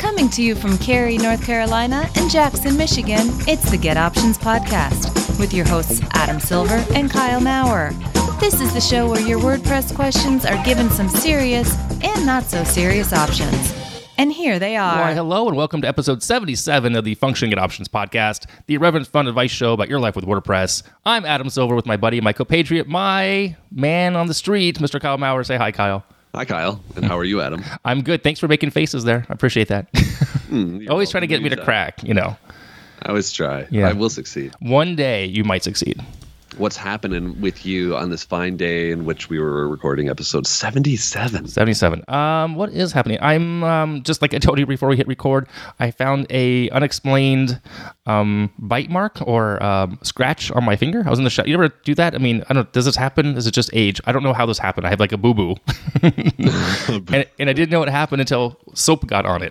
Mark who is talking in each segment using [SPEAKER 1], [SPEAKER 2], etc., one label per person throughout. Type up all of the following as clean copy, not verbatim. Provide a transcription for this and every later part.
[SPEAKER 1] Coming to you from Cary, North Carolina and Jackson, Michigan, it's the Get Options Podcast with your hosts Adam Silver and Kyle Maurer. This is the show where your WordPress questions are given some serious and not so serious options. And here they are.
[SPEAKER 2] Why, hello and welcome to episode 77 of the Functioning Get Options Podcast, the irreverent fun advice show about your life with WordPress. I'm Adam Silver with my buddy, my compatriot, my man on the street, Mr. Kyle Maurer. Say hi, Kyle.
[SPEAKER 3] Hi, Kyle. And how are you, Adam?
[SPEAKER 2] I'm good. Thanks for making faces there. I appreciate that. Always trying to get me to crack, you know.
[SPEAKER 3] I always try.
[SPEAKER 2] Yeah.
[SPEAKER 3] I will succeed.
[SPEAKER 2] One day you might succeed.
[SPEAKER 3] What's happening with you on this fine day in which we were recording episode 77?
[SPEAKER 2] 77. What is happening? I'm just like I told you before we hit record, I found a unexplained bite mark or scratch on my finger. I was in the shower. You ever do that? I mean, I don't. Does this happen? Is it just age? I don't know how this happened. I have like a boo-boo. and I didn't know it happened until soap got on it.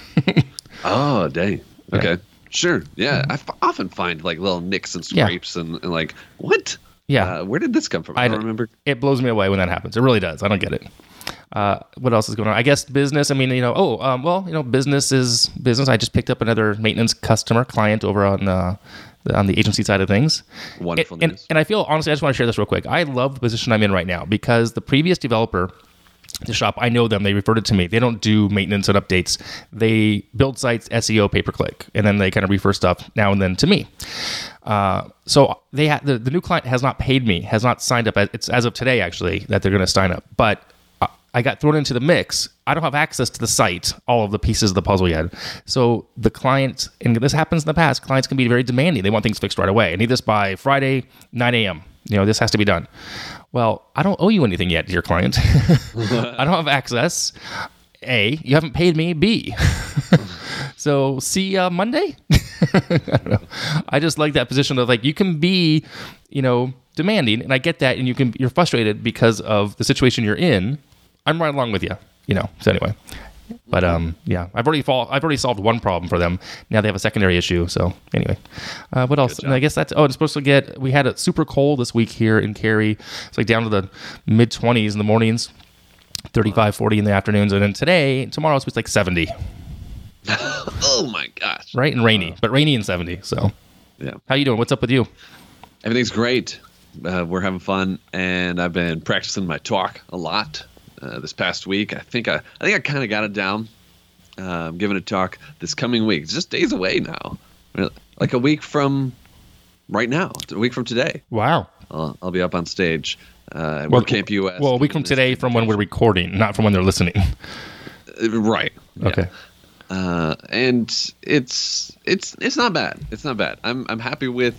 [SPEAKER 3] Oh, dang. Okay. Yeah. Sure. Yeah. I often find like little nicks and scrapes and like, what?
[SPEAKER 2] Yeah.
[SPEAKER 3] Where did this come from? I don't remember.
[SPEAKER 2] It blows me away when that happens. It really does. I don't get it. What else is going on? I guess business. I mean, business is business. I just picked up another maintenance client over on the agency side of things.
[SPEAKER 3] Wonderful news.
[SPEAKER 2] And I feel, honestly, I just want to share this real quick. I love the position I'm in right now because the previous developer, the shop, I know them. They referred it to me. They don't do maintenance and updates. They build sites, SEO, pay-per-click, and then they kind of refer stuff now and then to me. So they the new client has not paid me, has not signed up. It's as of today, actually, that they're going to sign up. But I got thrown into the mix. I don't have access to the site, all of the pieces of the puzzle yet. So the client, and this happens in the past, clients can be very demanding. They want things fixed right away. I need this by Friday, 9 a.m. This has to be done. Well, I don't owe you anything yet, dear client. I don't have access. A, you haven't paid me. B, so see Monday? I don't know. I just like that position of like, you can be, demanding, and I get that, and you're frustrated because of the situation you're in. I'm right along with you, so anyway. But yeah, I've already solved one problem for them. Now they have a secondary issue. So anyway, what else? And I guess it's supposed to we had it super cold this week here in Cary. It's like down to the mid 20s in the mornings, 35, 40 in the afternoons. And then tomorrow it's like 70.
[SPEAKER 3] Oh my gosh.
[SPEAKER 2] Right. And rainy, but rainy and 70. So
[SPEAKER 3] yeah. How
[SPEAKER 2] you doing? What's up with you?
[SPEAKER 3] Everything's great. We're having fun, and I've been practicing my talk a lot. This past week, I think I kind of got it down. I'm giving a talk this coming week. It's just days away now, like a week from right now. A week from today.
[SPEAKER 2] Wow.
[SPEAKER 3] I'll be up on stage at WordCamp US.
[SPEAKER 2] Well, a week from today, from when we're recording, not from when they're listening.
[SPEAKER 3] Right.
[SPEAKER 2] Okay.
[SPEAKER 3] Yeah. And it's not bad. It's not bad. I'm happy with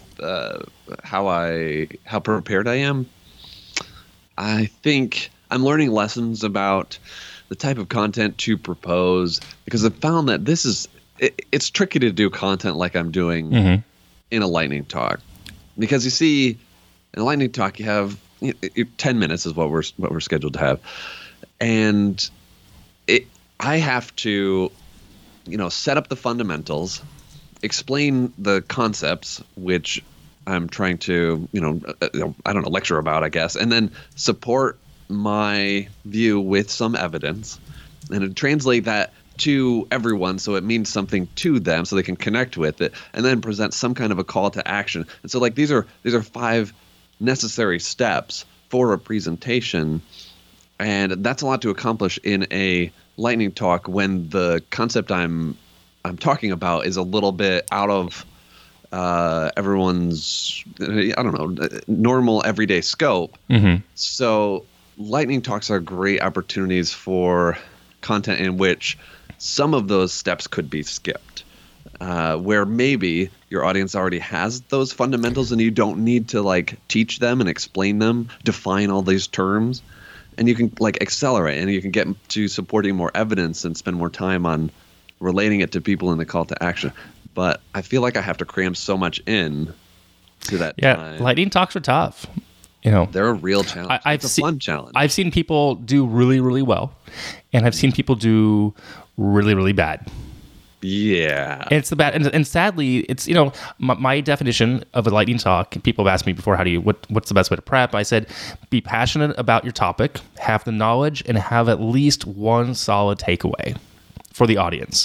[SPEAKER 3] how prepared I am. I think I'm learning lessons about the type of content to propose, because I've found that it's tricky to do content like I'm doing in a lightning talk, because you see in a lightning talk you have 10 minutes is what we're scheduled to have, and I have to set up the fundamentals, explain the concepts which I'm trying to lecture about, I guess, and then support my view with some evidence, and to translate that to everyone so it means something to them so they can connect with it, and then present some kind of a call to action. And so like these are 5 necessary steps for a presentation, and that's a lot to accomplish in a lightning talk when the concept I'm talking about is a little bit out of everyone's normal everyday scope. So lightning talks are great opportunities for content in which some of those steps could be skipped, where maybe your audience already has those fundamentals and you don't need to like teach them and explain them, define all these terms, and you can like accelerate and you can get to supporting more evidence and spend more time on relating it to people in the call to action. But I feel like I have to cram so much in to that time.
[SPEAKER 2] Lightning talks are tough.
[SPEAKER 3] They're a real challenge. It's a fun challenge.
[SPEAKER 2] I've seen people do really, really well, and I've seen people do really, really bad.
[SPEAKER 3] Yeah.
[SPEAKER 2] And it's the bad, and sadly, it's my definition of a lightning talk. People have asked me before, what's the best way to prep? I said, be passionate about your topic, have the knowledge, and have at least one solid takeaway for the audience.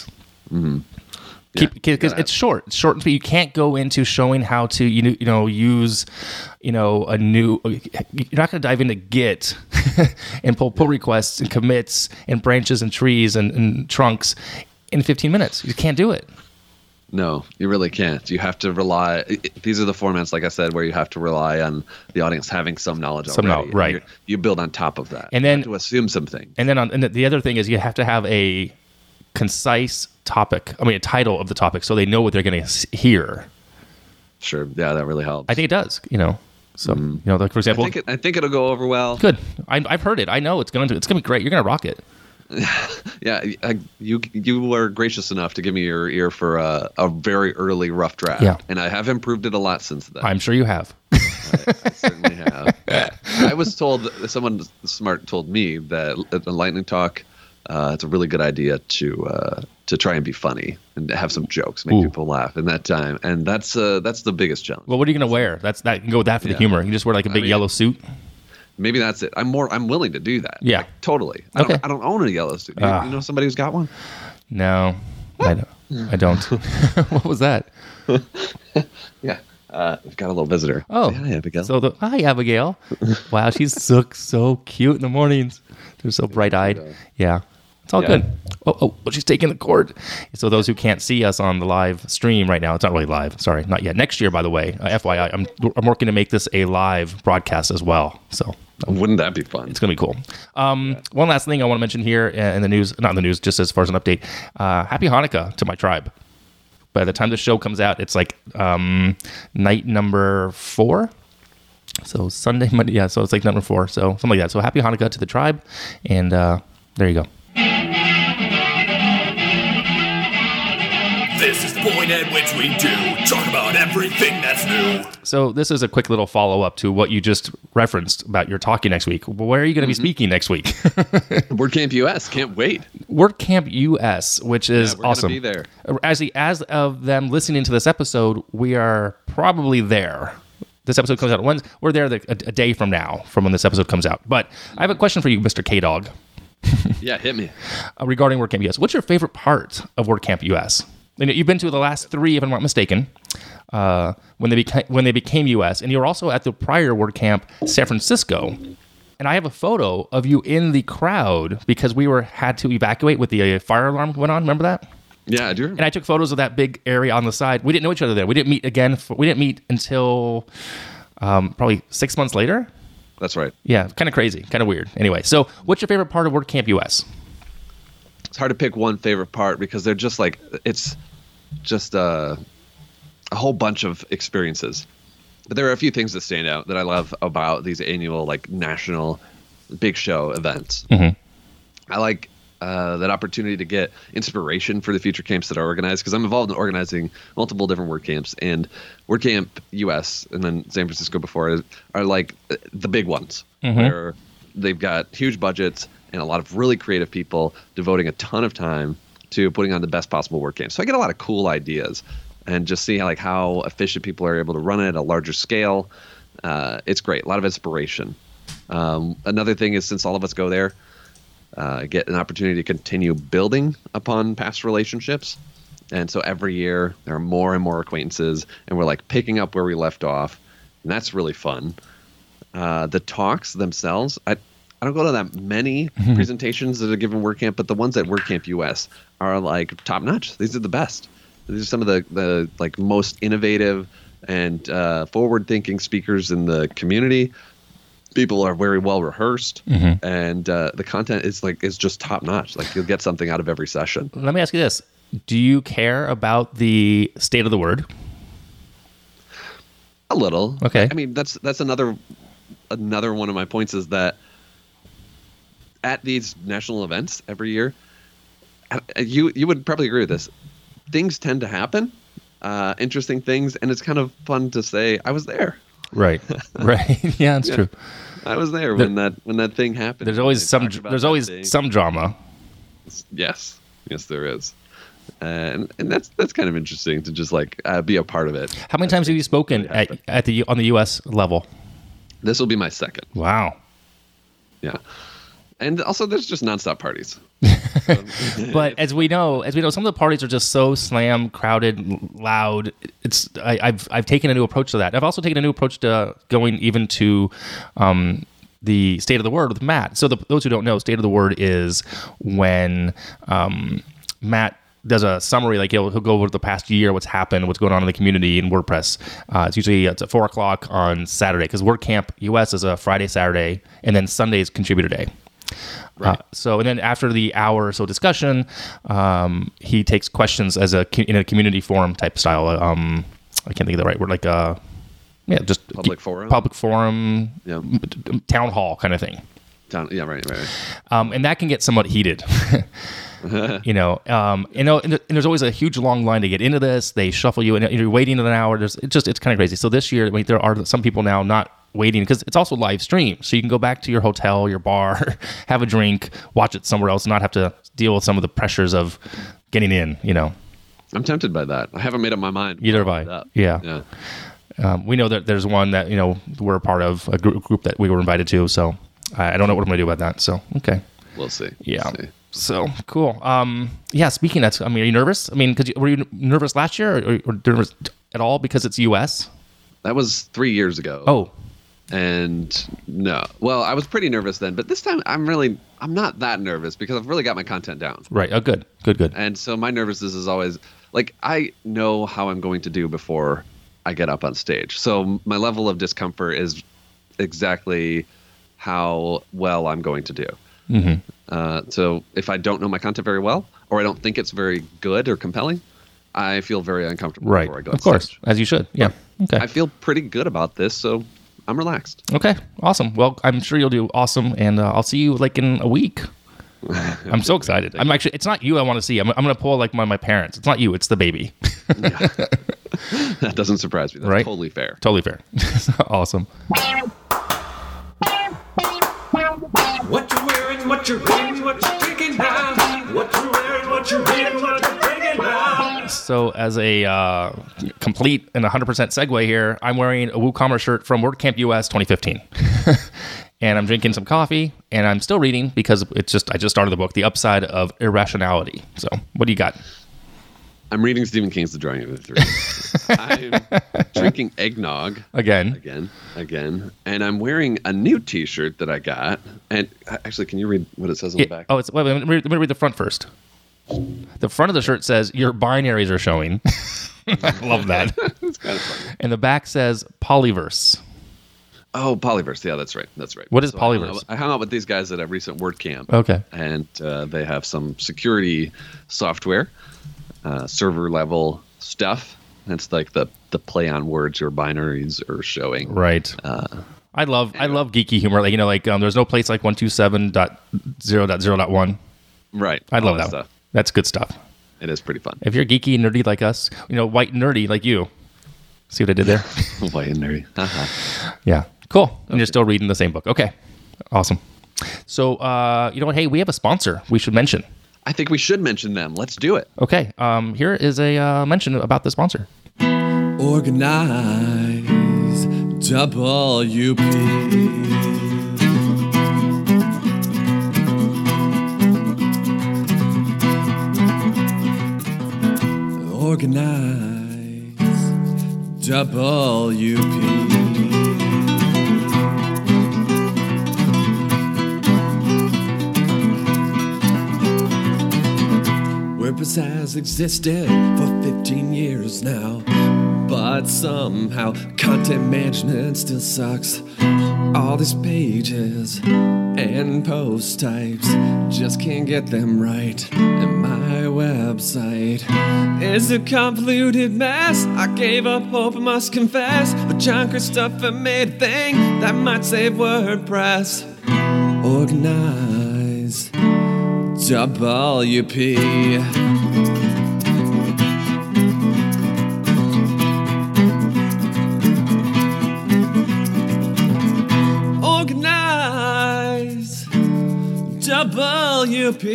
[SPEAKER 2] Because it's short. It's short and sweet. You can't go into showing how to use a new. You're not going to dive into Git and pull requests and commits and branches and trees and trunks in 15 minutes. You can't do it.
[SPEAKER 3] No, you really can't. You have to rely. These are the formats, like I said, where you have to rely on the audience having some knowledge already.
[SPEAKER 2] Right.
[SPEAKER 3] You build on top of that.
[SPEAKER 2] And then
[SPEAKER 3] you have to assume something.
[SPEAKER 2] And then and the other thing is you have to have a concise topic. I mean, a title of the topic, so they know what they're going to hear.
[SPEAKER 3] Sure. Yeah, that really helps.
[SPEAKER 2] I think it does. So like for example,
[SPEAKER 3] I think it'll go over well.
[SPEAKER 2] Good. I've heard it. I know it's going to be great. You're going to rock it.
[SPEAKER 3] Yeah, you were gracious enough to give me your ear for a very early rough draft.
[SPEAKER 2] Yeah.
[SPEAKER 3] And I have improved it a lot since then.
[SPEAKER 2] I'm sure you have.
[SPEAKER 3] I certainly have. I was told, someone smart told me that at the Lightning Talk, it's a really good idea to try and be funny and have some jokes, make people laugh in that time. And that's the biggest challenge.
[SPEAKER 2] Well, what are you going to wear? You can go with that for the humor. You can just wear like a big yellow suit.
[SPEAKER 3] Maybe that's it. I'm willing to do that.
[SPEAKER 2] Yeah.
[SPEAKER 3] Like, totally. I don't own a yellow suit. You know somebody who's got one?
[SPEAKER 2] No, I don't. What was that?
[SPEAKER 3] Yeah. We've got a little visitor.
[SPEAKER 2] Oh,
[SPEAKER 3] say hi, Abigail.
[SPEAKER 2] Hi, Abigail. Wow, she's so cute in the mornings. They're so bright-eyed. Yeah. It's all good. Oh, she's taking the cord. So those who can't see us on the live stream right now, it's not really live. Sorry, not yet. Next year, by the way, FYI, I'm working to make this a live broadcast as well. So
[SPEAKER 3] wouldn't that be fun?
[SPEAKER 2] It's going to be cool. One last thing I want to mention here in the news, not in the news, just as far as an update. Happy Hanukkah to my tribe. By the time the show comes out, it's like night number 4. So Sunday, Monday, yeah. So it's like number 4. So something like that. So happy Hanukkah to the tribe, and there you go.
[SPEAKER 4] This is the point at which we do talk about everything that's new.
[SPEAKER 2] So this is a quick little follow-up to what you just referenced about your talking next week. Where are you going to be speaking next week?
[SPEAKER 3] WordCamp US. Can't wait.
[SPEAKER 2] WordCamp US, which is awesome.
[SPEAKER 3] We're going to be there.
[SPEAKER 2] As of them listening to this episode, we are probably there. This episode comes out Wednesday. We're there a day from now, from when this episode comes out. But I have a question for you, Mr. K-Dog.
[SPEAKER 3] Yeah, hit me.
[SPEAKER 2] Regarding WordCamp US. What's your favorite part of WordCamp US? You've been to the last 3, if I'm not mistaken, when they became US, and you were also at the prior WordCamp San Francisco. And I have a photo of you in the crowd because we had to evacuate with the fire alarm went on. Remember that?
[SPEAKER 3] Yeah, I do.
[SPEAKER 2] And I took photos of that big area on the side. We didn't know each other there. We didn't meet again. We didn't meet until probably 6 months later.
[SPEAKER 3] That's right.
[SPEAKER 2] Yeah, kind of crazy, kind of weird. Anyway, so what's your favorite part of WordCamp US?
[SPEAKER 3] It's hard to pick one favorite part because they're just like, it's just a whole bunch of experiences. But there are a few things that stand out that I love about these annual, like, national big show events.
[SPEAKER 2] Mm-hmm.
[SPEAKER 3] I like that opportunity to get inspiration for the future camps that are organized, because I'm involved in organizing multiple different WordCamps, and WordCamp US and then San Francisco before are like the big ones, where they've got huge budgets and a lot of really creative people devoting a ton of time to putting on the best possible WordCamp. So I get a lot of cool ideas and just see how efficient people are able to run it at a larger scale. It's great. A lot of inspiration. Another thing is, since all of us go there, get an opportunity to continue building upon past relationships. And so every year there are more and more acquaintances, and we're like picking up where we left off. And that's really fun. The talks themselves, I don't go to that many presentations at a given WordCamp, but the ones at WordCamp US are like top notch. These are the best. These are some of the like most innovative and forward thinking speakers in the community. People are very well rehearsed, and the content is just top notch. Like, you'll get something out of every session.
[SPEAKER 2] Let me ask you this: do you care about the state of the word?
[SPEAKER 3] A little.
[SPEAKER 2] Okay.
[SPEAKER 3] I mean, that's another one of my points is that at these national events every year, you would probably agree with this. Things tend to happen, interesting things, and it's kind of fun to say, I was there.
[SPEAKER 2] Right. Yeah, that's true.
[SPEAKER 3] I was there when that thing happened.
[SPEAKER 2] There's always some drama.
[SPEAKER 3] Yes, there is, and that's kind of interesting to just be a part of it.
[SPEAKER 2] How many times have you spoken on the U.S. level?
[SPEAKER 3] This will be my second.
[SPEAKER 2] Wow.
[SPEAKER 3] Yeah, and also there's just nonstop parties.
[SPEAKER 2] But as we know, some of the parties are just so slam crowded, loud. I've taken a new approach to that. I've also taken a new approach to going even to the State of the Word with Matt. So those who don't know, State of the Word is when Matt does a summary, like he'll go over the past year, what's happened, what's going on in the community in WordPress. It's at 4 o'clock on Saturday, because WordCamp US is a Friday, Saturday, and then Sunday is contributor day. Right. And then after the hour or so discussion, he takes questions in a community forum type style. I can't think of the right word, just
[SPEAKER 3] public forum,
[SPEAKER 2] town hall kind of thing.
[SPEAKER 3] Right.
[SPEAKER 2] And that can get somewhat heated. And there's always a huge long line to get into this. They shuffle you, and you're waiting an hour. It's kind of crazy. So this year, there are some people now not waiting, because it's also live stream, so you can go back to your hotel, your bar, have a drink, watch it somewhere else, and not have to deal with some of the pressures of getting in.
[SPEAKER 3] I'm tempted by that. I haven't made up my mind.
[SPEAKER 2] Either have I. Yeah. We know that there's one that we're a part of, a group that we were invited to. So I don't know what I'm going to do about that. So okay,
[SPEAKER 3] we'll see.
[SPEAKER 2] Yeah. So cool. Speaking of, are you nervous? Were you nervous last year, or nervous at all because it's US?
[SPEAKER 3] That was 3 years ago.
[SPEAKER 2] Oh.
[SPEAKER 3] And no. Well, I was pretty nervous then, but this time I'm not that nervous, because I've really got my content down.
[SPEAKER 2] Right. Oh, good.
[SPEAKER 3] And so my nervousness is always I know how I'm going to do before I get up on stage. So my level of discomfort is exactly how well I'm going to do. Mm-hmm. So if I don't know my content very well, or I don't think it's very good or compelling, I feel very uncomfortable before I go on stage. Of course,
[SPEAKER 2] as you should. Yeah. Okay.
[SPEAKER 3] I feel pretty good about this, so I'm relaxed.
[SPEAKER 2] Okay, awesome. Well, I'm sure you'll do awesome, and I'll see you in a week. I'm so excited. It's not you I want to see. I'm going to pull my parents. It's not you, it's the baby.
[SPEAKER 3] Yeah. That doesn't surprise me. That's
[SPEAKER 2] right?
[SPEAKER 3] Totally fair.
[SPEAKER 2] Awesome.
[SPEAKER 4] What you wearing, what you reading, what you drinking now? What you wearing, what you reading, what you drinking now?
[SPEAKER 2] So as a complete and 100% segue here, I'm wearing a WooCommerce shirt from WordCamp US 2015. And I'm drinking some coffee, and I'm still reading, because I just started the book, The Upside of Irrationality. So what do you got?
[SPEAKER 3] I'm reading Stephen King's The Drawing of the Three. I'm drinking eggnog. Again. And I'm wearing a new t-shirt that I got. And actually, can you read what it says on the back?
[SPEAKER 2] Oh, let me read the front first. The front of the shirt says, "Your binaries are showing." I love that.
[SPEAKER 3] It's kind of funny.
[SPEAKER 2] And the back says, "Polyverse."
[SPEAKER 3] Oh, Polyverse. Yeah, that's right.
[SPEAKER 2] What is Polyverse?
[SPEAKER 3] I hung out with these guys at a recent WordCamp.
[SPEAKER 2] Okay.
[SPEAKER 3] And they have some security software, server level stuff. It's like the play on words your binaries are showing.
[SPEAKER 2] Right. I love geeky humor. There's no place like 127.0.0.1.
[SPEAKER 3] Right.
[SPEAKER 2] I love that stuff. That's good stuff.
[SPEAKER 3] It is pretty fun.
[SPEAKER 2] If you're geeky and nerdy like us, white and nerdy like you. See what I did there?
[SPEAKER 3] White and nerdy.
[SPEAKER 2] Yeah. Cool. Okay. And you're still reading the same book. Okay. Awesome. So, you know what? Hey, we have a sponsor we should mention.
[SPEAKER 3] I think we should mention them. Let's do it.
[SPEAKER 2] Okay. Here is a mention about the sponsor.
[SPEAKER 5] Organize WP. Organize WP. WordPress has existed for 15 years now, but somehow content management still sucks. All these pages and post types, just can't get them right. And my website is a convoluted mess. I gave up hope, I must confess, but John Christopher made a thing that might save WordPress. Organize WP. Organize WP.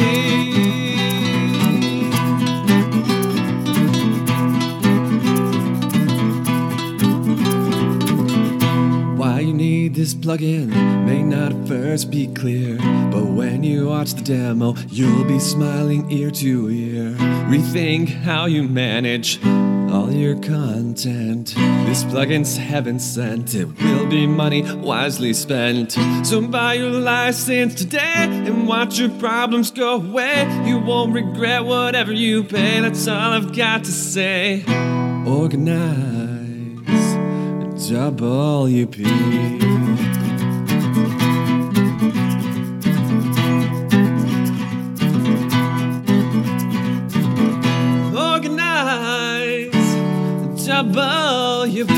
[SPEAKER 5] Why you need this plugin may not at first be clear, but when you watch the demo, you'll be smiling ear to ear. Rethink how you manage all your content. This plugin's heaven sent. It will be money wisely spent. So buy your license today and watch your problems go away. You won't regret whatever you pay. That's all I've got to say. Organize WP. WP.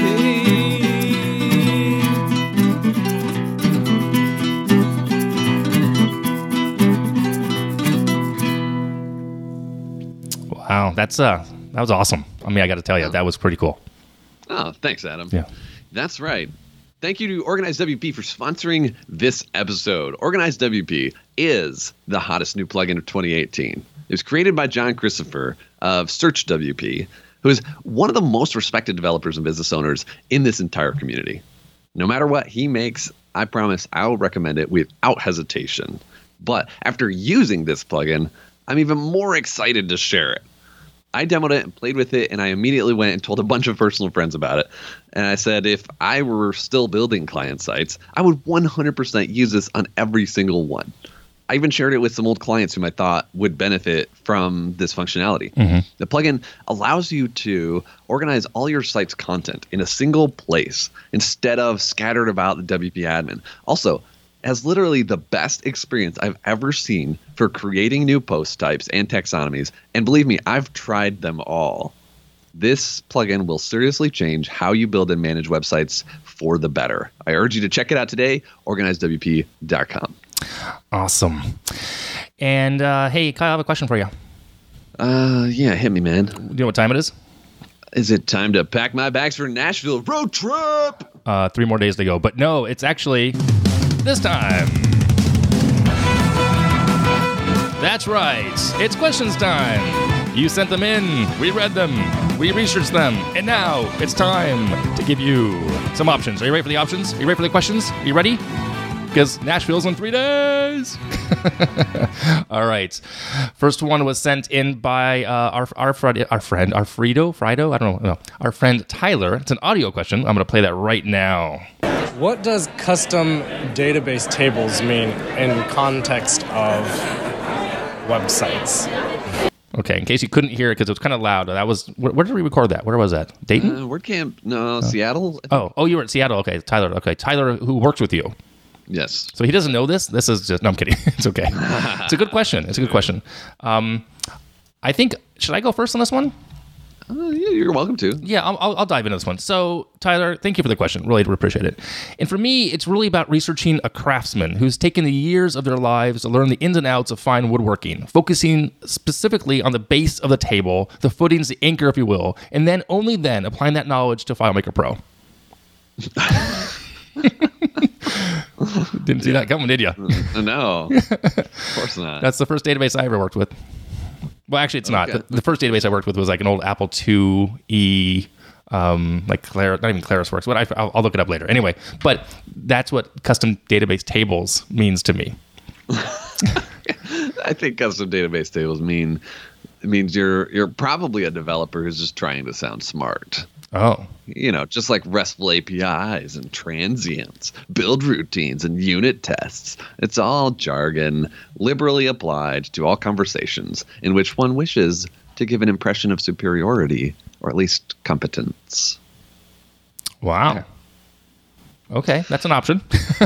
[SPEAKER 2] Wow, that was awesome. I mean, I got to tell you, that was pretty cool.
[SPEAKER 3] Oh, thanks, Adam.
[SPEAKER 2] Yeah.
[SPEAKER 3] That's right. Thank you to Organize WP for sponsoring this episode. Organize WP is the hottest new plugin of 2018. It was created by John Christopher of Search WP, who is one of the most respected developers and business owners in this entire community. No matter what he makes, I promise I'll recommend it without hesitation. But after using this plugin, I'm even more excited to share it. I demoed it and played with it, and I immediately went and told a bunch of personal friends about it. And I said if I were still building client sites, I would 100% use this on every single one. I even shared it with some old clients whom I thought would benefit from this functionality. Mm-hmm. The plugin allows you to organize all your site's content in a single place instead of scattered about the WP admin. Also, has literally the best experience I've ever seen for creating new post types and taxonomies. And believe me, I've tried them all. This plugin will seriously change how you build and manage websites for the better. I urge you to check it out today, organizewp.com.
[SPEAKER 2] Awesome. And hey, Kyle, I have a question for you.
[SPEAKER 3] Yeah, hit me, man.
[SPEAKER 2] Do you know what time it is?
[SPEAKER 3] Is it time to pack my bags for Nashville road trip?
[SPEAKER 2] 3 more days to go. But no, it's actually this time. That's right. It's questions time. You sent them in. We read them. We researched them. And now it's time to give you some options. Are you ready for the options? Are you ready for the questions? Are you ready? Because Nashville's in 3 days. All right. First one was sent in by our friend Frido. I don't know. Our friend Tyler. It's an audio question. I'm going to play that right now.
[SPEAKER 6] What does custom database tables mean in context of websites?
[SPEAKER 2] Okay, in case you couldn't hear it because it was kind of loud. That was where did we record that? Where was that? Dayton?
[SPEAKER 3] WordCamp? No, Seattle.
[SPEAKER 2] Oh, you were at Seattle. Okay, Tyler. Okay, Tyler, who works with you.
[SPEAKER 3] Yes.
[SPEAKER 2] So he doesn't know this? This is just... No, I'm kidding. It's okay. It's a good question. I think... Should I go first on this one?
[SPEAKER 3] Yeah, you're welcome to.
[SPEAKER 2] Yeah, I'll dive into this one. So, Tyler, thank you for the question. Really appreciate it. And for me, it's really about researching a craftsman who's taken the years of their lives to learn the ins and outs of fine woodworking, focusing specifically on the base of the table, the footings, the anchor, if you will, and then only then applying that knowledge to FileMaker Pro. Didn't see that coming, did you?
[SPEAKER 3] No, of course not.
[SPEAKER 2] That's the first database I ever worked with. Well, actually, it's not. The first database I worked with was like an old Apple IIe, like not even ClarisWorks. But I'll look it up later. Anyway, but that's what custom database tables means to me.
[SPEAKER 3] I think custom database tables means you're probably a developer who's just trying to sound smart.
[SPEAKER 2] Oh.
[SPEAKER 3] Just like RESTful APIs and transients, build routines and unit tests. It's all jargon, liberally applied to all conversations in which one wishes to give an impression of superiority or at least competence.
[SPEAKER 2] Wow.
[SPEAKER 3] Yeah.
[SPEAKER 2] Okay, that's an option.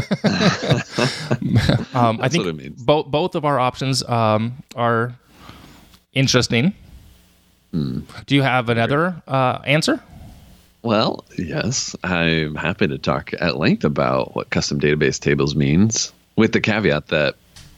[SPEAKER 2] I think
[SPEAKER 3] what it means.
[SPEAKER 2] Both of our options are interesting. Do you have another answer?
[SPEAKER 3] Well, yes, I'm happy to talk at length about what custom database tables means, with the caveat that,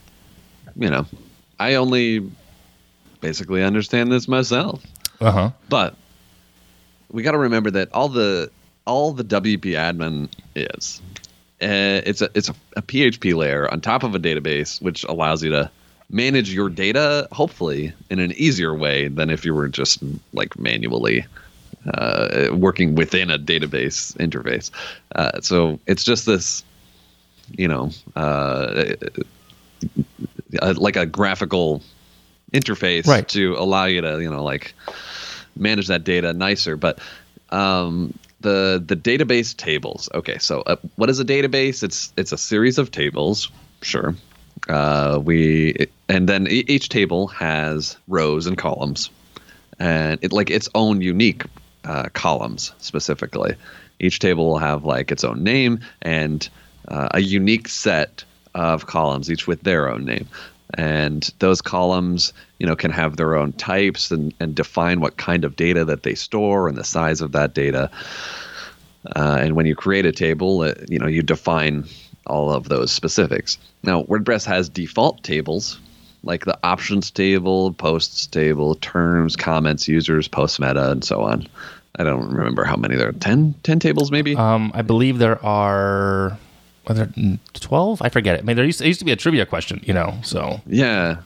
[SPEAKER 3] I only basically understand this myself.
[SPEAKER 2] Uh-huh.
[SPEAKER 3] But we got to remember that all the WP admin is, it's a PHP layer on top of a database, which allows you to manage your data, hopefully, in an easier way than if you were just like manually working within a database interface. So it's just this, like a graphical interface
[SPEAKER 2] Right.
[SPEAKER 3] to allow you to, like manage that data nicer. But the database tables. Okay, so what is a database? It's a series of tables. Sure. And then each table has rows and columns, and its own unique columns specifically. Each table will have like its own name and a unique set of columns, each with their own name. And those columns, can have their own types and define what kind of data that they store and the size of that data. And when you create a table, you define all of those specifics. Now, WordPress has default tables, like the options table, posts table, terms, comments, users, post meta, and so on. I don't remember how many there are. 10 tables maybe?
[SPEAKER 2] I believe there are 12. I forget it. I mean, it used to be a trivia question, so.
[SPEAKER 3] Yeah.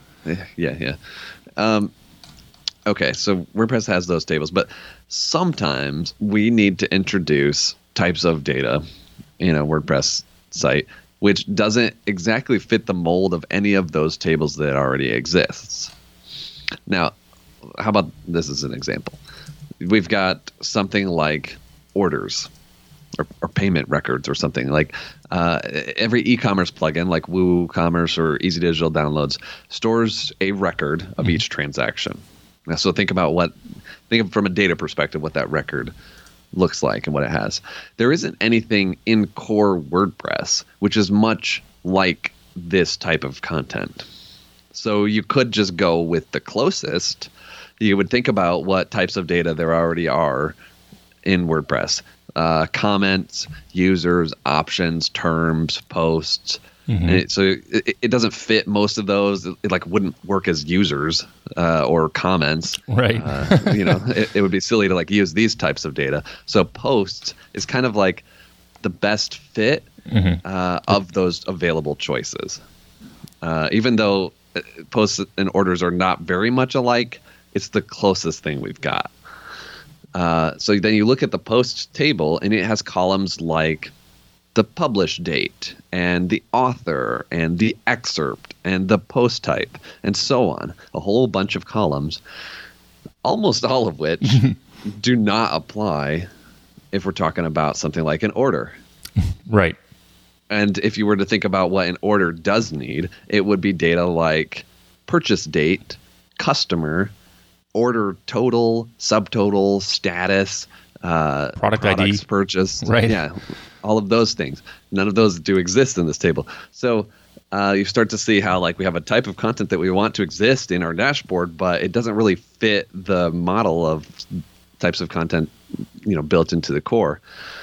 [SPEAKER 3] Okay, so WordPress has those tables, but sometimes we need to introduce types of data in a WordPress site which doesn't exactly fit the mold of any of those tables that already exists. Now, how about this as an example? We've got something like orders or payment records or something like every e-commerce plugin like WooCommerce or Easy Digital Downloads stores a record of each transaction. Now, so think of from a data perspective what that record looks like and what it has. There isn't anything in core WordPress which is much like this type of content. So you could just go with the closest. You would think about what types of data there already are in WordPress. Comments, users, options, terms, posts. So it doesn't fit most of those. It wouldn't work as users or comments.
[SPEAKER 2] Right.
[SPEAKER 3] It would be silly to use these types of data. So posts is kind of like the best fit of those available choices. Even though posts and orders are not very much alike, it's the closest thing we've got. So then you look at the posts table, and it has columns like the publish date and the author and the excerpt and the post type and so on. A whole bunch of columns, almost all of which do not apply if we're talking about something like an order.
[SPEAKER 2] Right.
[SPEAKER 3] And if you were to think about what an order does need, it would be data like purchase date, customer, order total, subtotal, status,
[SPEAKER 2] product ID,
[SPEAKER 3] purchase,
[SPEAKER 2] right?
[SPEAKER 3] Yeah, all of those things. None of those do exist in this table. So you start to see how we have a type of content that we want to exist in our dashboard, but it doesn't really fit the model of types of content, built into the core.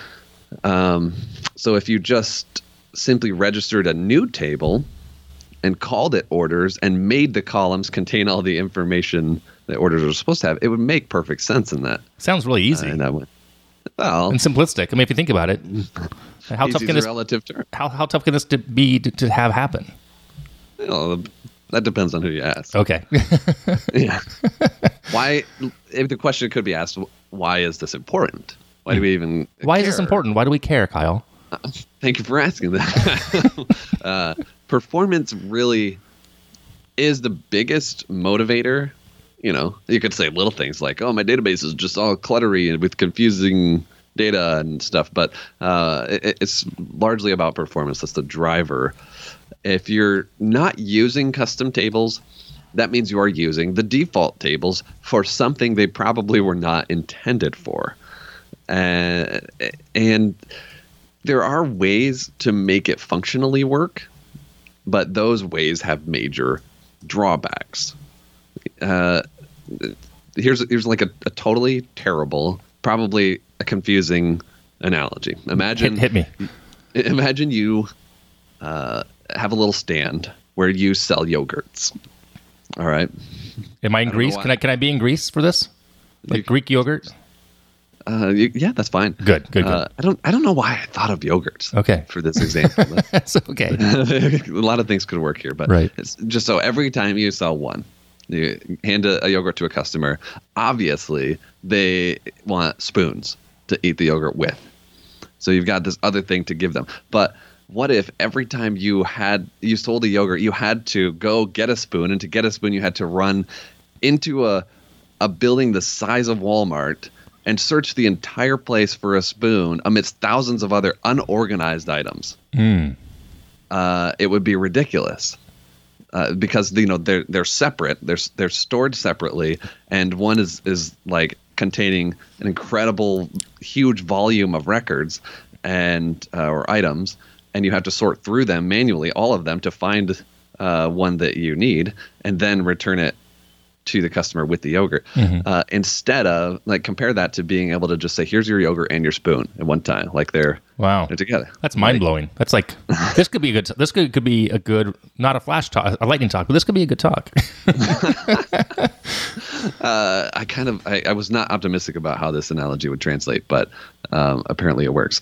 [SPEAKER 3] So if you just simply registered a new table and called it orders and made the columns contain all the information that orders are supposed to have, it would make perfect sense in that.
[SPEAKER 2] Sounds really easy.
[SPEAKER 3] In that way. Well,
[SPEAKER 2] and simplistic. I mean, if you think about it, how tough can this
[SPEAKER 3] relative term?
[SPEAKER 2] How tough can this be to have happen?
[SPEAKER 3] That depends on who you ask.
[SPEAKER 2] Okay.
[SPEAKER 3] Yeah. Why? If the question could be asked, why is this important? Why do we even?
[SPEAKER 2] Why
[SPEAKER 3] care?
[SPEAKER 2] is this important? Why do we care, Kyle?
[SPEAKER 3] Thank you for asking that. Performance really is the biggest motivator. You could say little things like, oh, my database is just all cluttery and with confusing data and stuff, but it's largely about performance. That's the driver. If you're not using custom tables, that means you are using the default tables for something they probably were not intended for. And there are ways to make it functionally work, but those ways have major drawbacks. Here's like a totally terrible, probably a confusing analogy. Imagine
[SPEAKER 2] hit me.
[SPEAKER 3] Imagine you have a little stand where you sell yogurts. All right.
[SPEAKER 2] Am I in Greece? Can I be in Greece for this? Like Greek yogurt?
[SPEAKER 3] Yeah, that's fine.
[SPEAKER 2] Good.
[SPEAKER 3] I don't know why I thought of yogurts.
[SPEAKER 2] Okay.
[SPEAKER 3] For this example.
[SPEAKER 2] That's okay.
[SPEAKER 3] A lot of things could work here, but
[SPEAKER 2] right.
[SPEAKER 3] It's just so every time you sell one, you hand a yogurt to a customer, obviously they want spoons to eat the yogurt with. So you've got this other thing to give them. But what if every time you sold a yogurt, you had to go get a spoon, and to get a spoon, you had to run into a building the size of Walmart and search the entire place for a spoon amidst thousands of other unorganized items? It would be ridiculous. Because they're separate, they're stored separately, and one is like containing an incredible huge volume of records and or items, and you have to sort through them manually, all of them, to find one that you need, and then return it to the customer with the yogurt. Instead of, like, compare that to being able to just say, here's your yogurt and your spoon at one time, like they're together.
[SPEAKER 2] That's mind blowing. That's like, this could be a good. This could be a good, not a flash talk, a lightning talk, but this could be a good talk.
[SPEAKER 3] I was not optimistic about how this analogy would translate, but apparently it works.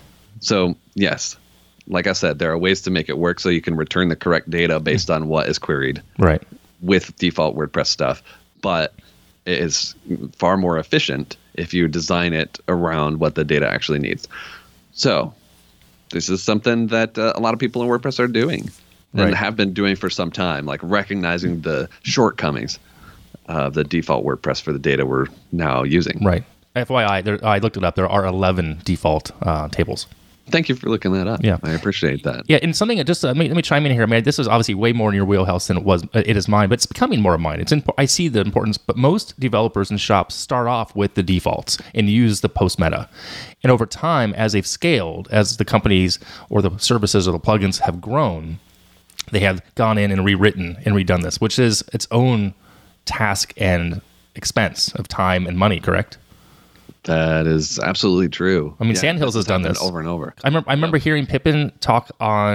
[SPEAKER 3] So yes, like I said, there are ways to make it work so you can return the correct data based on what is queried.
[SPEAKER 2] Right.
[SPEAKER 3] With default WordPress stuff, but it is far more efficient if you design it around what the data actually needs. So this is something that a lot of people in WordPress are doing and have been doing for some time, like recognizing the shortcomings of the default WordPress for the data we're now using.
[SPEAKER 2] Right. FYI, I looked it up. There are 11 default tables.
[SPEAKER 3] Thank you for looking that up.
[SPEAKER 2] Yeah,
[SPEAKER 3] I appreciate that.
[SPEAKER 2] Yeah, and something that just let me chime in here. I mean, this is obviously way more in your wheelhouse than it is mine, but it's becoming more of mine. I see the importance, but most developers and shops start off with the defaults and use the post meta. And over time, as they've scaled, as the companies or the services or the plugins have grown, they have gone in and rewritten and redone this, which is its own task and expense of time and money, correct?
[SPEAKER 3] That is absolutely true.
[SPEAKER 2] I mean, Sandhills has done this
[SPEAKER 3] over and over.
[SPEAKER 2] I remember hearing Pippin talk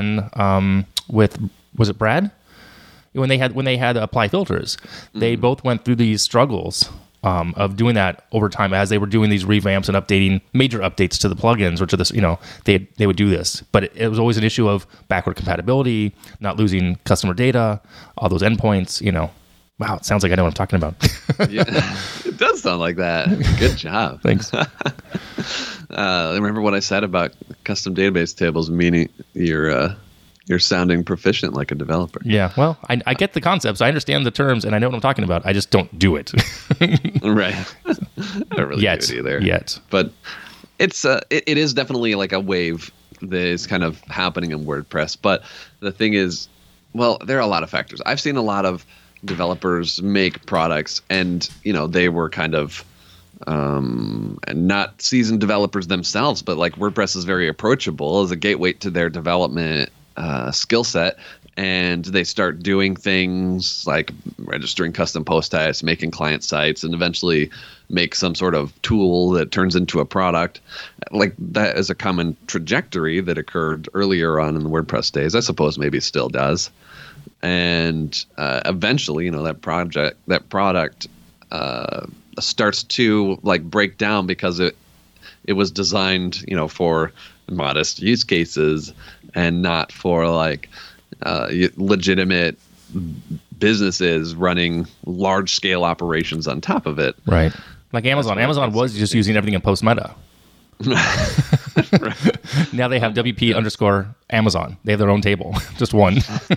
[SPEAKER 2] on with, was it Brad? When they had Apply Filters, they both went through these struggles of doing that over time as they were doing these revamps and updating major updates to the plugins or to this. They would do this, but it was always an issue of backward compatibility, not losing customer data, all those endpoints. Wow, it sounds like I know what I'm talking about.
[SPEAKER 3] Yeah, it does sound like that. Good job.
[SPEAKER 2] Thanks.
[SPEAKER 3] Remember what I said about custom database tables, meaning you're sounding proficient like a developer.
[SPEAKER 2] Yeah, well, I get the concepts. I understand the terms, and I know what I'm talking about. I just don't do it.
[SPEAKER 3] Right. I don't really do it either.
[SPEAKER 2] Yet.
[SPEAKER 3] But it is definitely like a wave that is kind of happening in WordPress. But the thing is, well, there are a lot of factors. I've seen a lot of developers make products, and they were kind of not seasoned developers themselves, but like WordPress is very approachable as a gateway to their development skill set, and they start doing things like registering custom post types, making client sites, and eventually make some sort of tool that turns into a product. Like, that is a common trajectory that occurred earlier on in the WordPress days. I suppose maybe it still does. And eventually, that product starts to like break down because it was designed, for modest use cases and not for like legitimate businesses running large scale operations on top of it.
[SPEAKER 2] Right. Like Amazon. Amazon was just using everything in post meta. Now they have WP_Amazon. They have their own table, just one.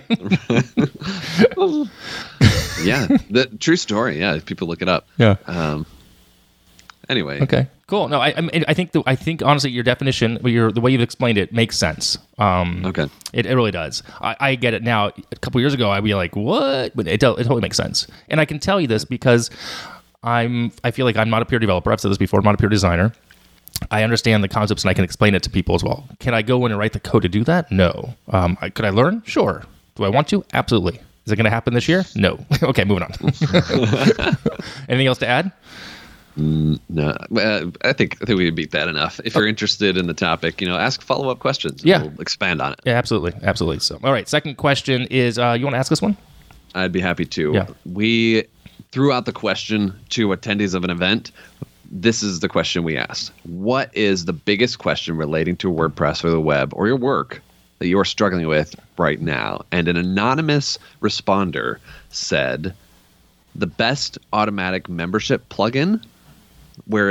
[SPEAKER 3] Yeah, the true story. Yeah, people look it up.
[SPEAKER 2] Yeah.
[SPEAKER 3] Anyway.
[SPEAKER 2] Okay. Cool. No, I think honestly, your definition, the way you've explained it, makes sense.
[SPEAKER 3] Okay.
[SPEAKER 2] It really does. I get it now. A couple years ago, I'd be like, "What?" But it totally makes sense. And I can tell you this because I feel like I'm not a pure developer. I've said this before. I'm not a pure designer. I understand the concepts and I can explain it to people as well. Can I go in and write the code to do that? No. Could I learn? Sure. Do I want to? Absolutely. Is it going to happen this year? No. Okay, moving on. Anything else to add?
[SPEAKER 3] No. I think we beat that enough. If you're interested in the topic, ask follow-up questions.
[SPEAKER 2] Yeah.
[SPEAKER 3] We'll expand on it.
[SPEAKER 2] Yeah, absolutely. So, all right. Second question is, you want to ask this one?
[SPEAKER 3] I'd be happy to.
[SPEAKER 2] Yeah.
[SPEAKER 3] We threw out the question to attendees of an event. This is the question we asked. What is the biggest question relating to WordPress or the web or your work that you are struggling with right now? And an anonymous responder said, the best automatic membership plugin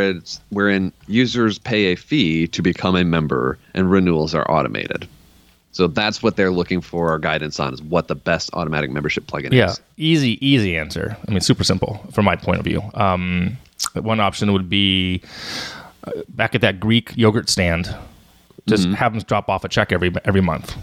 [SPEAKER 3] wherein users pay a fee to become a member and renewals are automated. So that's what they're looking for guidance on, is what the best automatic membership plugin
[SPEAKER 2] Yeah,
[SPEAKER 3] is.
[SPEAKER 2] easy answer. I mean, super simple from my point of view. One option would be back at that Greek yogurt stand, just have them drop off a check every month.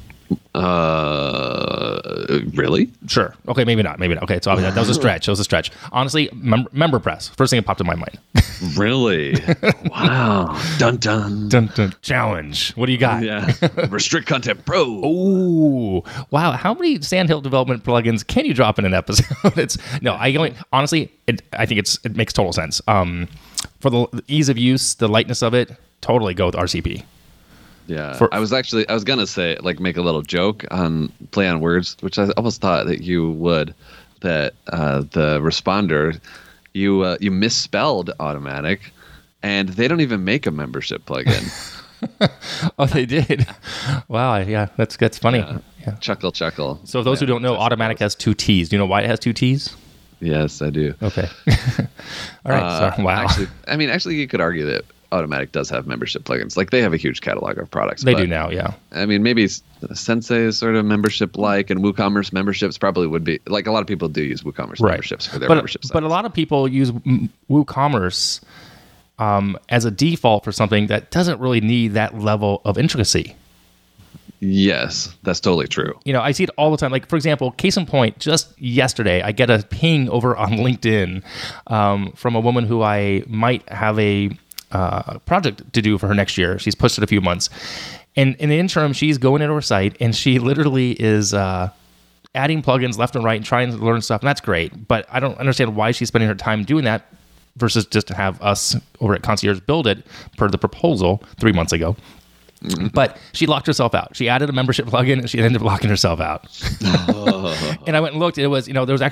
[SPEAKER 3] Really?
[SPEAKER 2] Sure. Okay, maybe not. Okay, so that was a stretch. Honestly, member press. First thing that popped in my mind.
[SPEAKER 3] Really? Wow. Dun dun.
[SPEAKER 2] Dun, dun, challenge. What do you got?
[SPEAKER 3] Yeah. Restrict Content Pro.
[SPEAKER 2] Ooh, wow! How many Sandhill development plugins can you drop in an episode? Honestly, I think it makes total sense. For the ease of use, the lightness of it, totally go with RCP.
[SPEAKER 3] Yeah, I was gonna say, like, make a little joke on play on words, which I almost thought that you would. That the responder, you misspelled automatic, and they don't even make a membership plugin.
[SPEAKER 2] Oh, they did. Wow, yeah, that's funny. Yeah.
[SPEAKER 3] Chuckle.
[SPEAKER 2] So, those who don't know, automatic has 2 T's. Do you know why it has 2 T's?
[SPEAKER 3] Yes, I do.
[SPEAKER 2] Okay. All right. So, wow.
[SPEAKER 3] Actually, you could argue that Automatic does have membership plugins. Like, they have a huge catalog of products.
[SPEAKER 2] They do now, yeah.
[SPEAKER 3] I mean, maybe Sensei is sort of membership-like, and WooCommerce memberships probably would be. Like, a lot of people do use WooCommerce memberships for their membership sites.
[SPEAKER 2] But a lot of people use WooCommerce as a default for something that doesn't really need that level of intricacy.
[SPEAKER 3] Yes, that's totally true.
[SPEAKER 2] You know, I see it all the time. Like, for example, case in point, just yesterday, I get a ping over on LinkedIn from a woman who I might have a project to do for her next year. She's pushed it a few months. And in the interim, she's going into her site, and she literally is adding plugins left and right and trying to learn stuff. And that's great. But I don't understand why she's spending her time doing that versus just to have us over at Concierge build it per the proposal 3 months ago. Mm-hmm. But she locked herself out. She added a membership plugin and she ended up locking herself out. And I went and looked. It was, there was an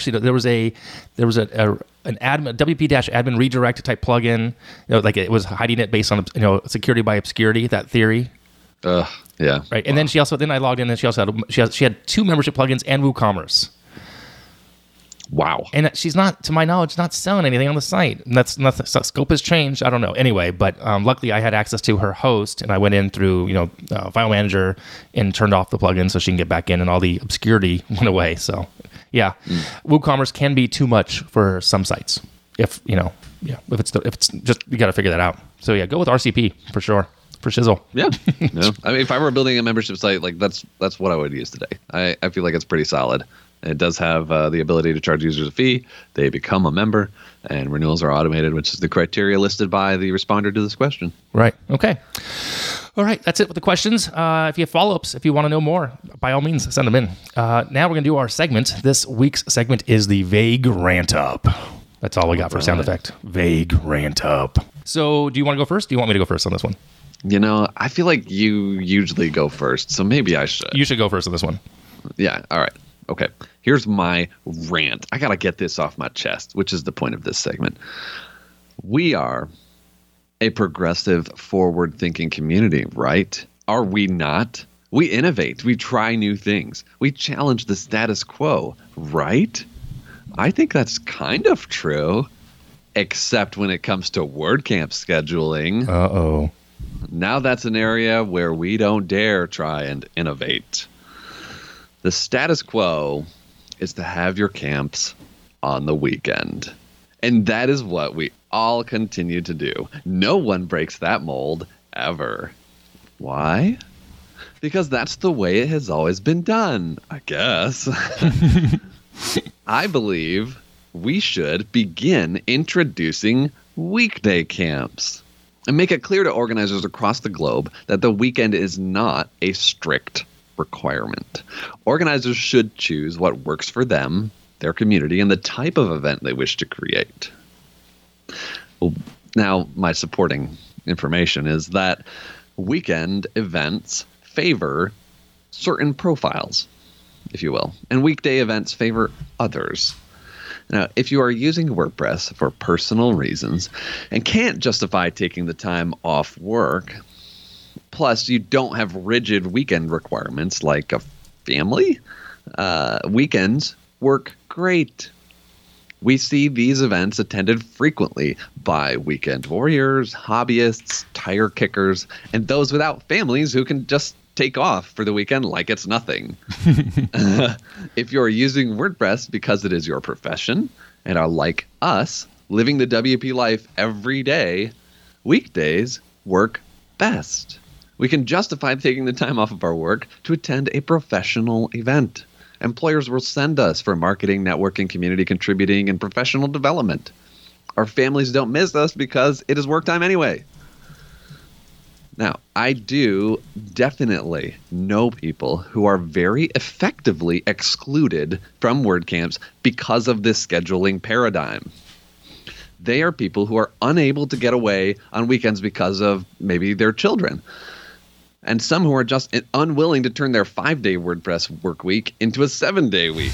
[SPEAKER 2] admin WP-admin redirect type plugin. Like it was hiding it based on security by obscurity, that theory.
[SPEAKER 3] Yeah.
[SPEAKER 2] Right. And then I logged in and she had 2 membership plugins and WooCommerce.
[SPEAKER 3] Wow.
[SPEAKER 2] And she's not, to my knowledge, not selling anything on the site. And that's nothing. Scope has changed. I don't know. Anyway, but luckily I had access to her host, and I went in through File Manager and turned off the plugin so she can get back in, and all the obscurity went away. So, yeah, WooCommerce can be too much for some sites. If it's just, you got to figure that out. So yeah, go with RCP for sure. For shizzle.
[SPEAKER 3] Yeah. No. I mean, if I were building a membership site, like that's what I would use today. I feel like it's pretty solid. It does have the ability to charge users a fee. They become a member, and renewals are automated, which is the criteria listed by the responder to this question.
[SPEAKER 2] Right. Okay. All right. That's it with the questions. If you have follow-ups, if you want to know more, by all means, send them in. Now we're going to do our segment. This week's segment is the Vague Rant Up. That's all we got for sound effect. Vague Rant Up. So do you want to go first? Do you want me to go first on this one?
[SPEAKER 3] I feel like you usually go first, so maybe I should.
[SPEAKER 2] You should go first on this one.
[SPEAKER 3] Yeah. All right. Okay, here's my rant. I got to get this off my chest, which is the point of this segment. We are a progressive, forward-thinking community, right? Are we not? We innovate. We try new things. We challenge the status quo, right? I think that's kind of true, except when it comes to WordCamp scheduling.
[SPEAKER 2] Uh-oh.
[SPEAKER 3] Now that's an area where we don't dare try and innovate. The status quo is to have your camps on the weekend. And that is what we all continue to do. No one breaks that mold ever. Why? Because that's the way it has always been done, I guess. I believe we should begin introducing weekday camps and make it clear to organizers across the globe that the weekend is not a strict requirement. Organizers should choose what works for them, their community, and the type of event they wish to create. Now, my supporting information is that weekend events favor certain profiles, if you will, and weekday events favor others. Now, if you are using WordPress for personal reasons and can't justify taking the time off work, plus you don't have rigid weekend requirements like a family, weekends work great. We see these events attended frequently by weekend warriors, hobbyists, tire kickers, and those without families who can just take off for the weekend like it's nothing. If you're using WordPress because it is your profession and are like us, living the WP life every day, weekdays work best. We can justify taking the time off of our work to attend a professional event. Employers will send us for marketing, networking, community contributing, and professional development. Our families don't miss us because it is work time anyway. Now, I do definitely know people who are very effectively excluded from WordCamps because of this scheduling paradigm. They are people who are unable to get away on weekends because of maybe their children. And some who are just unwilling to turn their 5-day WordPress work week into a 7-day week.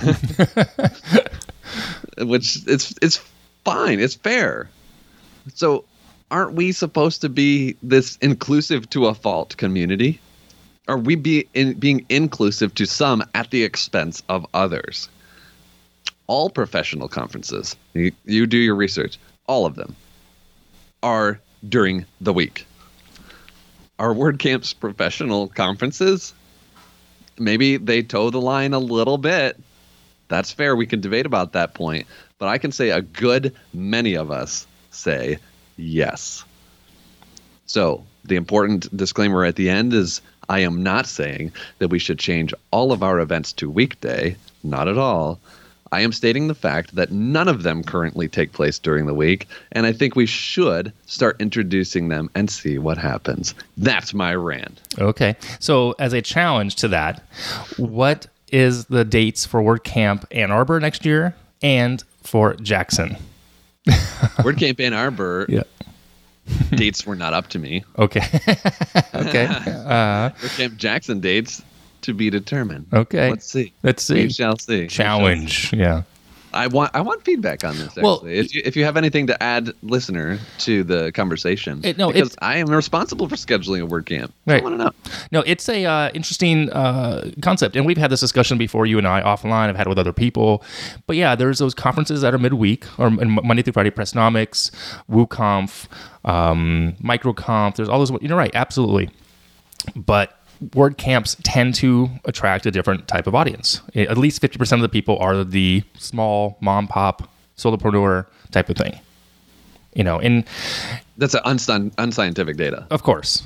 [SPEAKER 3] Which it's fine. It's fair. So aren't we supposed to be this inclusive to a fault community? Are we being inclusive to some at the expense of others? All professional conferences, you do your research, all of them are during the week. Are WordCamp's professional conferences? Maybe they toe the line a little bit. That's fair. We can debate about that point. But I can say a good many of us say yes. So the important disclaimer at the end is I am not saying that we should change all of our events to weekday. Not at all. I am stating the fact that none of them currently take place during the week, and I think we should start introducing them and see what happens. That's my rant.
[SPEAKER 2] Okay. So as a challenge to that, what is the dates for WordCamp Ann Arbor next year and for Jackson?
[SPEAKER 3] WordCamp Ann Arbor dates were not up to me.
[SPEAKER 2] Okay. Okay.
[SPEAKER 3] WordCamp Jackson dates to be determined.
[SPEAKER 2] Okay.
[SPEAKER 3] Let's see.
[SPEAKER 2] We
[SPEAKER 3] shall see.
[SPEAKER 2] Challenge. Yeah.
[SPEAKER 3] I want feedback on this, actually.
[SPEAKER 2] Well,
[SPEAKER 3] if you have anything to add, listener, to the conversation. Because I am responsible for scheduling a WordCamp.
[SPEAKER 2] Right.
[SPEAKER 3] I want to know.
[SPEAKER 2] No, it's a interesting concept. And we've had this discussion before, you and I, offline. I've had it with other people. But yeah, there's those conferences that are midweek, or Monday through Friday, Pressnomics, WooConf, MicroConf. There's all those. You're right, absolutely. But WordCamps tend to attract a different type of audience. At least 50% of the people are the small mom pop solopreneur type of thing. And
[SPEAKER 3] that's unscientific data.
[SPEAKER 2] Of course.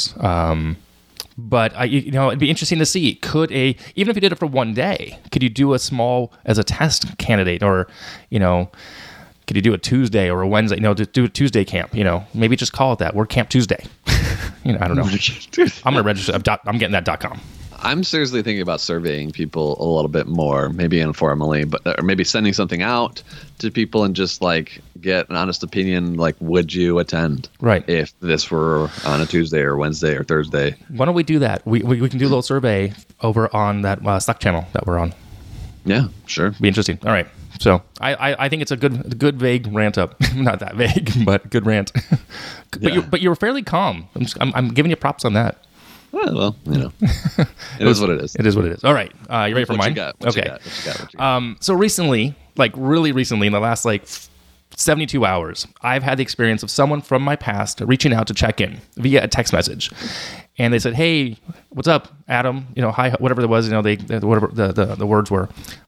[SPEAKER 2] But it'd be interesting to see. Even if you did it for one day, could you do a small as a test candidate, or could you do a Tuesday or a Wednesday? Do a Tuesday camp. Maybe just call it that. WordCamp Tuesday. I don't know. I'm gonna register. I'm getting that .com.
[SPEAKER 3] I'm seriously thinking about surveying people a little bit more, maybe informally, or maybe sending something out to people and just get an honest opinion. Would you attend?
[SPEAKER 2] Right.
[SPEAKER 3] If this were on a Tuesday or Wednesday or Thursday.
[SPEAKER 2] Why don't we do that? We can do a little survey over on that Slack channel that we're on. Yeah,
[SPEAKER 3] sure.
[SPEAKER 2] Be interesting. All right. So I think it's a good vague rant up. Not that vague, but good rant. But you were fairly calm. I'm giving you props on that.
[SPEAKER 3] Well, it is what it is.
[SPEAKER 2] It is what it is. All right. You ready for mine?
[SPEAKER 3] What you got?
[SPEAKER 2] So recently, really recently, in the last 72 hours, I've had the experience of someone from my past reaching out to check in via a text message. And they said, "Hey, what's up, Adam? Hi, whatever it was, whatever the words were.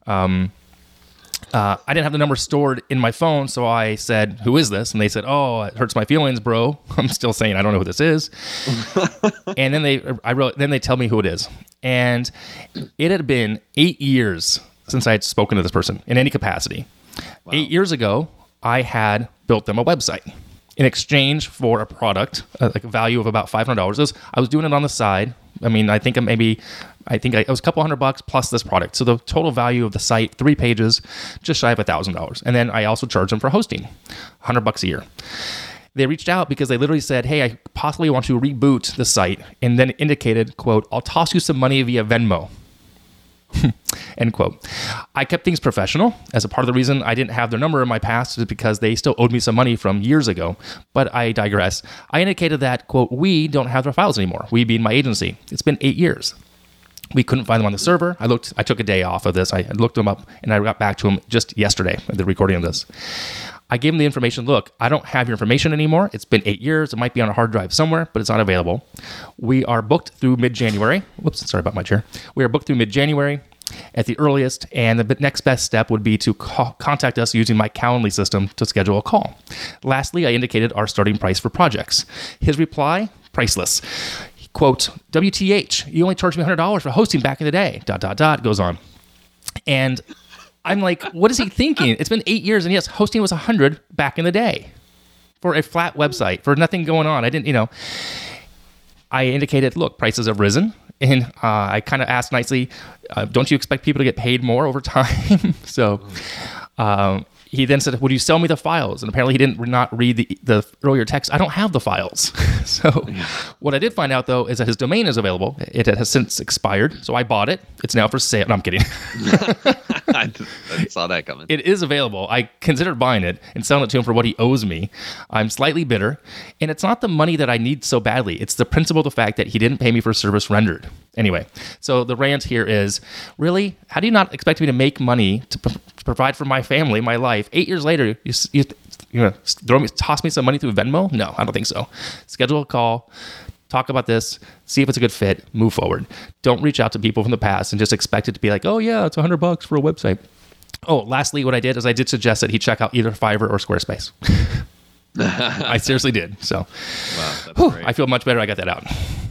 [SPEAKER 2] I didn't have the number stored in my phone, so I said, 'Who is this?' And they said, 'Oh, it hurts my feelings, bro.' I'm still saying I don't know who this is." And then they tell me who it is. And it had been 8 years since I had spoken to this person in any capacity. Wow. 8 years ago, I had built them a website in exchange for a product, a value of about $500. I was doing it on the side. I think it was a couple $100 plus this product. So the total value of the site, 3 pages, just shy of $1,000. And then I also charged them for hosting, $100 a year. They reached out because they literally said, "Hey, I possibly want to reboot the site," and then indicated, quote, "I'll toss you some money via Venmo." End quote. I kept things professional. As a part of the reason I didn't have their number in my past is because they still owed me some money from years ago. But I digress. I indicated that, quote, "We don't have their files anymore." We being my agency. It's been 8 years. We couldn't find them on the server. I took a day off of this. I looked them up and I got back to them just yesterday at the recording of this. I gave him the information. Look, I don't have your information anymore. It's been 8 years. It might be on a hard drive somewhere, but it's not available. We are booked through mid-January. Whoops, sorry about my chair. We are booked through mid-January at the earliest, and the next best step would be to contact us using my Calendly system to schedule a call. Lastly, I indicated our starting price for projects. His reply, priceless. Quote, WTH, you only charged me $100 for hosting back in the day, ... goes on. And I'm like, what is he thinking? It's been 8 years, and yes, hosting was $100 back in the day for a flat website, for nothing going on. I didn't, I indicated, look, prices have risen. And I kind of asked nicely, don't you expect people to get paid more over time? So he then said, would you sell me the files? And apparently he didn't not read the earlier text. I don't have the files. So what I did find out, though, is that his domain is available. It has since expired. So I bought it. It's now for sale. No, I'm kidding.
[SPEAKER 3] I saw that coming.
[SPEAKER 2] It is available. I considered buying it and selling it to him for what he owes me. I'm slightly bitter. And it's not the money that I need so badly. It's the principle of the fact that he didn't pay me for service rendered. Anyway, so the rant here is, really? How do you not expect me to make money to provide for my family, my life? 8 years later, you toss me some money through Venmo? No, I don't think so. Schedule a call, talk about this, see if it's a good fit, move forward. Don't reach out to people from the past and just expect it to be like, oh yeah, it's $100 for a website. Oh, lastly, what I did is I did suggest that he check out either Fiverr or Squarespace. I seriously did. So,
[SPEAKER 3] wow, that's great.
[SPEAKER 2] I feel much better I got that out.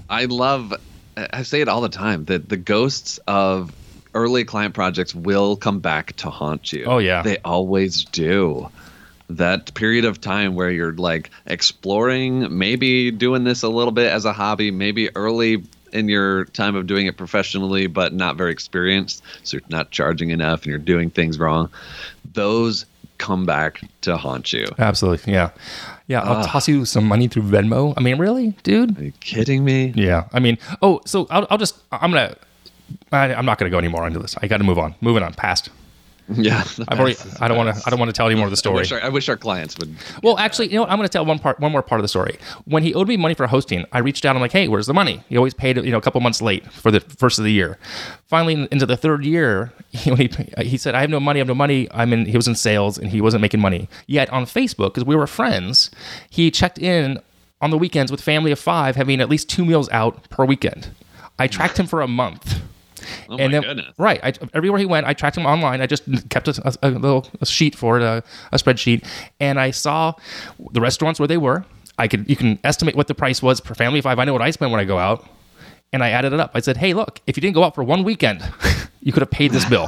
[SPEAKER 3] I say it all the time, that the ghosts of early client projects will come back to haunt you.
[SPEAKER 2] Oh, yeah.
[SPEAKER 3] They always do. That period of time where you're like exploring, maybe doing this a little bit as a hobby, maybe early in your time of doing it professionally, but not very experienced. So you're not charging enough and you're doing things wrong. Those come back to haunt you.
[SPEAKER 2] Absolutely. Yeah. Yeah. I'll toss you some money through Venmo. I mean, really, dude?
[SPEAKER 3] Are you kidding me?
[SPEAKER 2] Yeah. I mean, so I'm not going to go any more into this. I got to move on. Moving on. Past.
[SPEAKER 3] Yeah.
[SPEAKER 2] I don't want to tell any more of the story.
[SPEAKER 3] I wish our clients would.
[SPEAKER 2] Well, actually, I'm going to tell one more part of the story. When he owed me money for hosting, I reached out. I'm like, hey, where's the money? He always paid, a couple months late for the first of the year. Finally, into the third year, he said, I have no money. He was in sales and he wasn't making money. Yet on Facebook, because we were friends, he checked in on the weekends with family of 5, having at least 2 meals out per weekend. I tracked him for a month.
[SPEAKER 3] Oh my goodness.
[SPEAKER 2] Right. Everywhere he went, I tracked him online. I just kept a little sheet for it, a spreadsheet. And I saw the restaurants where they were. You can estimate what the price was per family of 5. I know what I spend when I go out. And I added it up. I said, hey, look, if you didn't go out for one weekend, you could have paid this bill.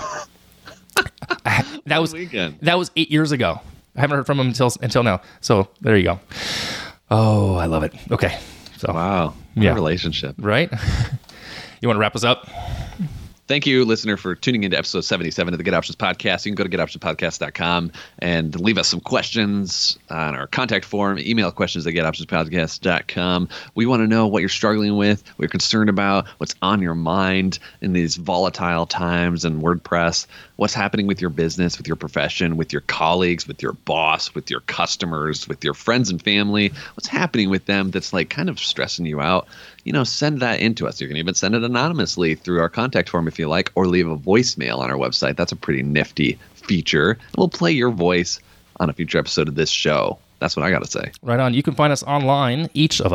[SPEAKER 2] That was 8 years ago. I haven't heard from him until now. So there you go. Oh, I love it. Okay. So
[SPEAKER 3] wow. What a relationship.
[SPEAKER 2] Right? You want to wrap us up?
[SPEAKER 3] Thank you, listener, for tuning into episode 77 of the Get Options Podcast. You can go to getoptionspodcast.com and leave us some questions on our contact form. Email questions at getoptionspodcast.com. We want to know what you're struggling with, what you're concerned about, what's on your mind in these volatile times in WordPress, what's happening with your business, with your profession, with your colleagues, with your boss, with your customers, with your friends and family. What's happening with them that's like kind of stressing you out? Send that in to us. You can even send it anonymously through our contact form if you like, or leave a voicemail on our website. That's a pretty nifty feature. We'll play your voice on a future episode of this show. That's what I got to say.
[SPEAKER 2] Right on. You can find us online, both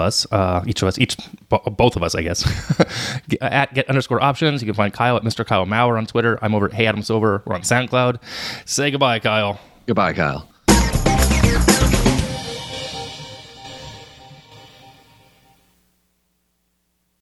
[SPEAKER 2] of us, I guess, at get_options. You can find Kyle at Mr. Kyle Maurer on Twitter. I'm over at Hey Adam Silver. We're on SoundCloud. Say goodbye, Kyle.
[SPEAKER 3] Goodbye, Kyle.